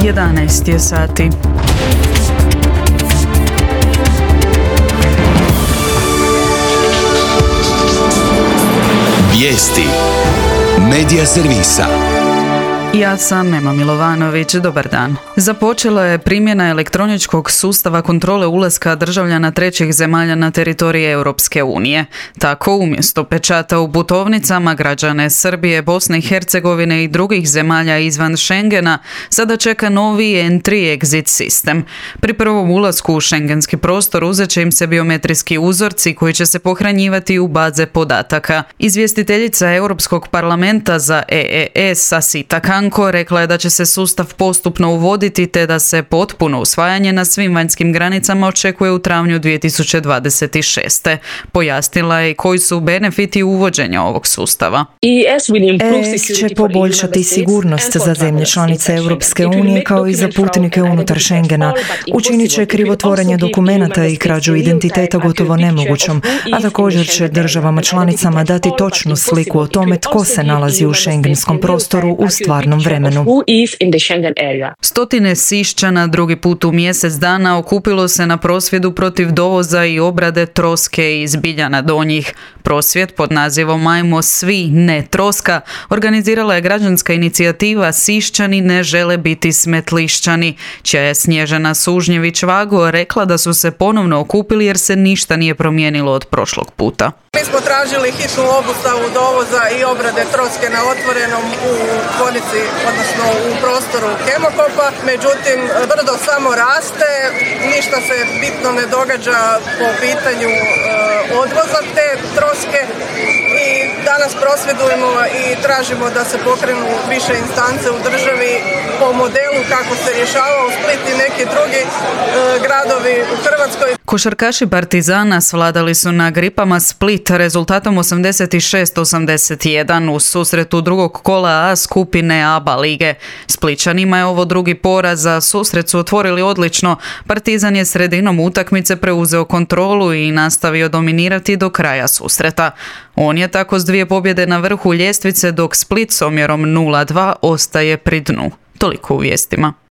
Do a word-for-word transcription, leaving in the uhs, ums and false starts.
jedanaest je sati. Vijesti Medija servisa. Ja sam Ema Milovanović, dobar dan. Započela je primjena elektroničkog sustava kontrole ulaska državljana trećih zemalja na teritorije Europske unije. Tako, umjesto pečata u putovnicama, građane Srbije, Bosne i Hercegovine i drugih zemalja izvan Schengena sada čeka novi entry-exit sistem. Pri prvom ulasku u šengenski prostor uzet će im se biometrijski uzorci koji će se pohranjivati u baze podataka. Izvjestiteljica Europskog parlamenta za E E S Asita Kanko rekla je da će se sustav postupno uvoditi te da se potpuno usvajanje na svim vanjskim granicama očekuje u travnju dvije tisuće dvadeset šeste. Pojasnila je koji su benefiti uvođenja ovog sustava. E E S će poboljšati sigurnost za zemlje članice Europske unije kao i za putnike unutar Schengena. Učinit će krivotvorenje dokumenata i krađu identiteta gotovo nemogućom, a također će državama članicama dati točnu sliku o tome tko se nalazi u šengenskom prostoru u stvarnom vremenu. Stotine Siščana drugi put u mjesec dana okupilo se na prosvjedu protiv dovoza i obrade troske iz Biljana Donjih. Prosvjed pod nazivom Ajmo svi, ne troska organizirala je građanska inicijativa Siščani ne žele biti smetlišćani, čija je Snježana Sužnjević-Vago rekla da su se ponovno okupili jer se ništa nije promijenilo od prošlog puta. Mi smo tražili hitnu obustavu dovoza i obrade troske na otvorenom u tvornici, odnosno u prostoru Kemokopa. Međutim, brdo samo raste, ništa se bitno ne događa po pitanju e, odvoza te troske i danas prosvjedujemo i tražimo da se pokrenu više instance u državi po modelu kako se rješava u Split i neki drugi e, gradovi u Hrvatskoj. Košarkaši Partizana svladali su na Gripama Split rezultatom osamdeset šest osamdeset jedan u susretu drugog kola A skupine A B A lige. Splićanima je ovo drugi poraz, a susret su otvorili odlično. Partizan je sredinom utakmice preuzeo kontrolu i nastavio dominirati do kraja susreta. On je tako s dvije pobjede na vrhu ljestvice, dok Split s omjerom nula dva ostaje pri dnu. Toliko u vijestima.